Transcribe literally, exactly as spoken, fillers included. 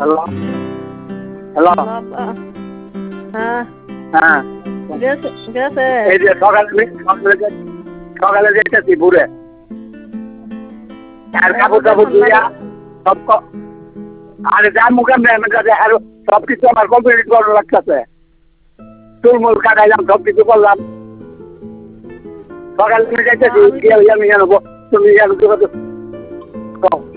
hello hello হ্যাঁ হ্যাঁ গেছে গেছে এই যে সকালে সকালে যে- সকালে যেতেছি ঘুরে আর কাপড় টাপড় ধুইয়া সব ক- আরে যার মুখে মেহমেন্ট আছে আর সব কিছু আমার কমপ্লিট করার লাগতেছে চুলমুল কাটাইলাম সব কিছু করলাম সকালে তুমি যাইতেছি আমি গিয়ে আমি জানবো তুমি জানো